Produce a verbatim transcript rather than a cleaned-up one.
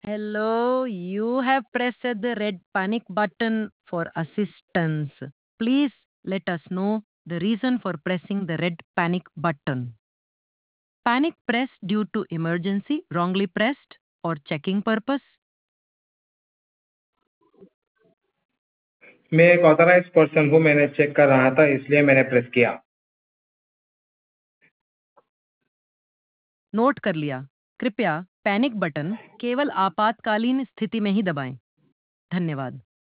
Hello, you have pressed the red panic button for assistance. Please let us know the reason for pressing the red panic button. Panic pressed due to emergency, wrongly pressed, or checking purpose? मैं एक authorise person हूँ, मैंने check कर रहा था इसलिए मैंने press किया। नोट कर लिया। कृपया पैनिक बटन केवल आपातकालीन स्थिति में ही दबाएं। धन्यवाद।